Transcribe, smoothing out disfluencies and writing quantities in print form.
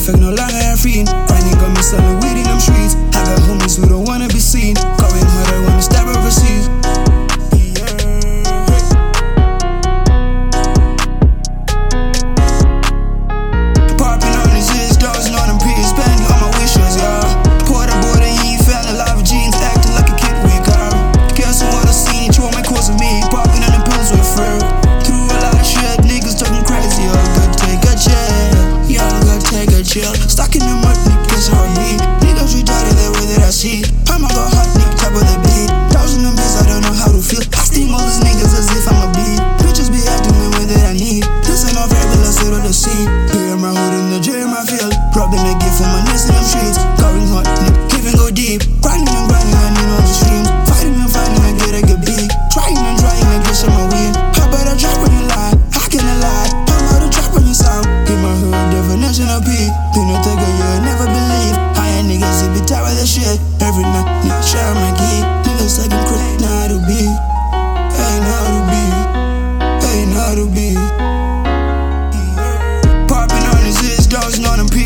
effect, no longer a fiend. Grinding got me selling weed in them streets. I got homies who don't wanna be seen. Going harder when I step overseas. Popping on these hits, dozing on them peas, spending all my wishes, yeah. Poured a boy and he fell in love with jeans, acting like a kid with car. Guess what I seen, you my cause of me. Popping on the pills with fur. Through a lot of shit, niggas talking crazy, y'all gotta take a chill. Y'all gotta take a chill. Stuck in the mud, niggas on me. Niggas retarded the way that I see. I'ma go hot, nigga, top of the beat. Thousand of bills, I don't know how to feel. I steam all these niggas as if I'm a beat. Bitches be acting the way that I need. This ain't no fabulous, sit on the scene. Here my hood in the gym, I feel. Robbing a gift for my nest in them streets. Going hot, nigga, even go deep. Grinding and grinding, I need all the streams. Fighting and fighting, I get a good beat. Trying and trying, I guess I'm a win. How about I drop when you lie? How can I lie? How about I drop when you sound? In my hood, definition of P. Been a thugger, you'll never believe. Higher niggas, they be tired of that shit. Every night, nigga, share my key. Niggas taking credit, know how to be. Ain't how to be. Ain't how to be. Popping on his hits, dozing on them P.